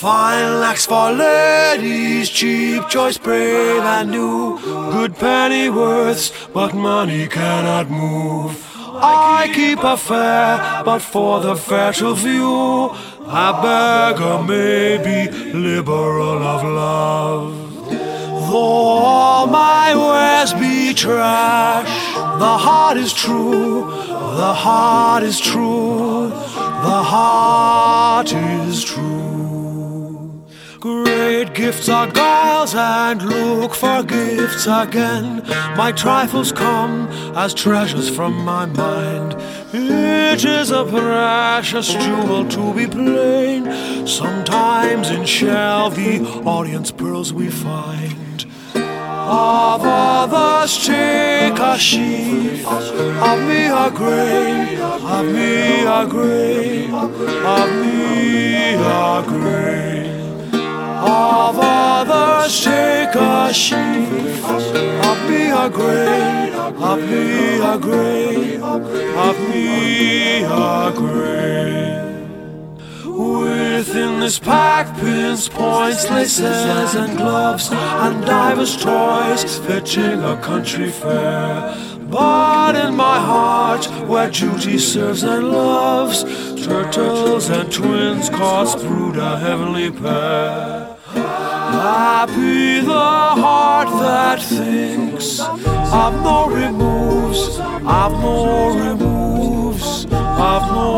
Fine lacs for ladies, cheap choice, brave and new. Good pennyworths, but money cannot move. I keep a fare, but for the fair to view, a beggar may be liberal of love. Though all my wares be trash, the heart is true, the heart is true, the heart is true. Great gifts are guiles, and look for gifts again. My trifles come as treasures from my mind. It is a precious jewel to be plain. Sometimes in shell the audience pearls we find. Of others take a sheaf, of me a grain, of me a grain, of me a grain. Of others take a sheaf, of me a grain, of me a grain, of me a grain. Within this pack, pins, points, laces, and gloves, and divers toys fetching a country fair. But in my heart, where duty serves and loves, turtles and twins cause brood a heavenly pair. Happy the heart that thinks of no removes, of no removes, of no